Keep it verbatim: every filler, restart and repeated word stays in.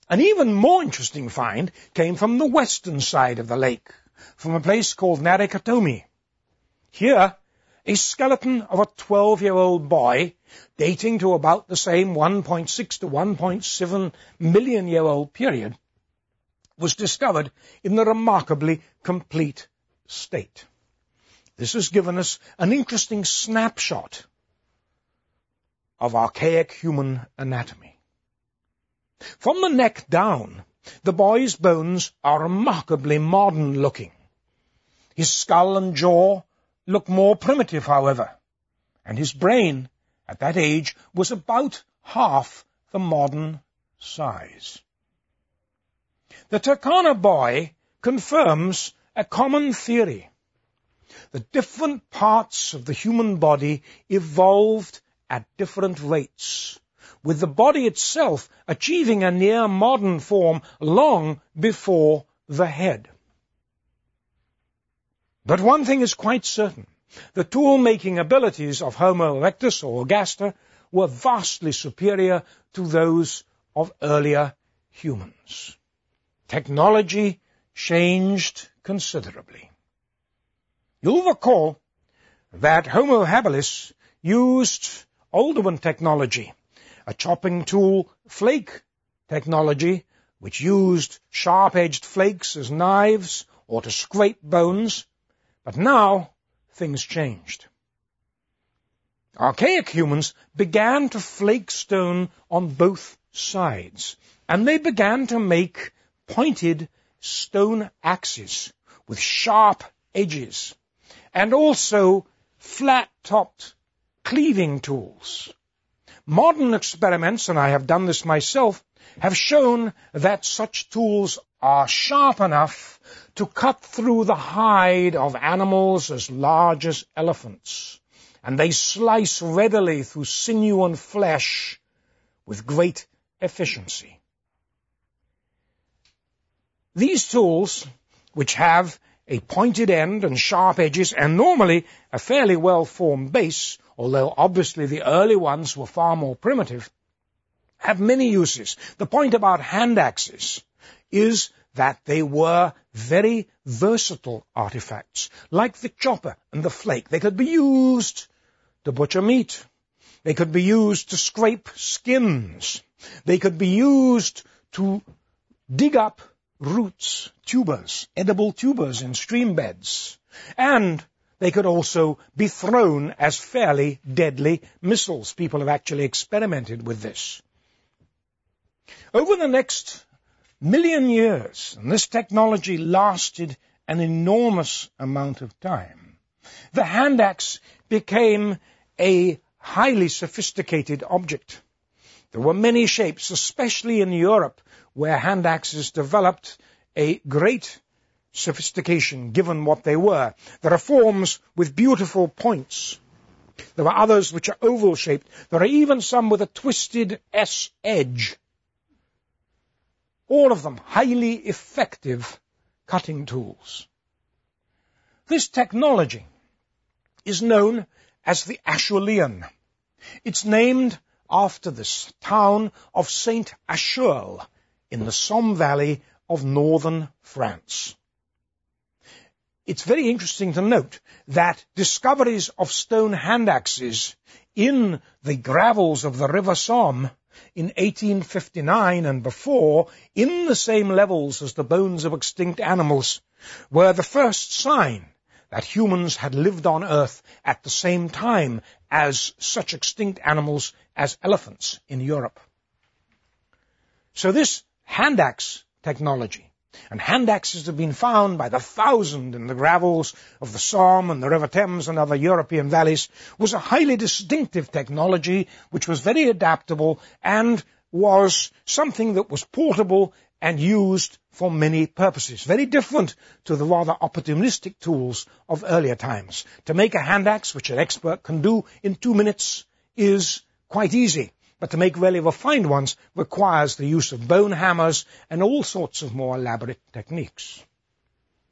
An even more interesting find came from the western side of the lake, from a place called Narikatomi. Here, a skeleton of a twelve-year-old boy, dating to about the same one point six to one point seven million year old period, was discovered in the remarkably complete state. This has given us an interesting snapshot of archaic human anatomy. From the neck down, the boy's bones are remarkably modern-looking. His skull and jaw look more primitive, however, and his brain, at that age, was about half the modern size. The Turkana boy confirms a common theory. The different parts of the human body evolved at different rates, with the body itself achieving a near-modern form long before the head. But one thing is quite certain. The tool-making abilities of Homo erectus or Ergaster were vastly superior to those of earlier humans. Technology changed considerably. You'll recall that Homo habilis used Oldowan technology, a chopping tool flake technology, which used sharp-edged flakes as knives or to scrape bones. But now things changed. Archaic humans began to flake stone on both sides, and they began to make pointed stone axes with sharp edges, and also flat-topped cleaving tools. Modern experiments, and I have done this myself, have shown that such tools are sharp enough to cut through the hide of animals as large as elephants, and they slice readily through sinew and flesh with great efficiency. These tools, which have a pointed end and sharp edges, and normally a fairly well-formed base, although obviously the early ones were far more primitive, have many uses. The point about hand axes is that they were very versatile artifacts, like the chopper and the flake. They could be used to butcher meat. They could be used to scrape skins. They could be used to dig up roots, tubers, edible tubers in stream beds. And they could also be thrown as fairly deadly missiles. People have actually experimented with this. Over the next million years, and this technology lasted an enormous amount of time, the hand axe became a highly sophisticated object. There were many shapes, especially in Europe, where hand axes developed a great sophistication given what they were. There are forms with beautiful points. There are others which are oval-shaped. There are even some with a twisted S edge. All of them highly effective cutting tools. This technology is known as the Acheulean. It's named after this town of Saint Acheule in the Somme Valley of northern France. It's very interesting to note that discoveries of stone hand axes in the gravels of the River Somme in eighteen fifty-nine and before, in the same levels as the bones of extinct animals, were the first sign that humans had lived on Earth at the same time as such extinct animals as elephants in Europe. So this hand axe technology, and hand axes have been found by the thousand in the gravels of the Somme and the River Thames and other European valleys, was a highly distinctive technology which was very adaptable and was something that was portable and used for many purposes, very different to the rather opportunistic tools of earlier times. To make a hand axe, which an expert can do in two minutes, is quite easy. But to make really refined ones requires the use of bone hammers and all sorts of more elaborate techniques.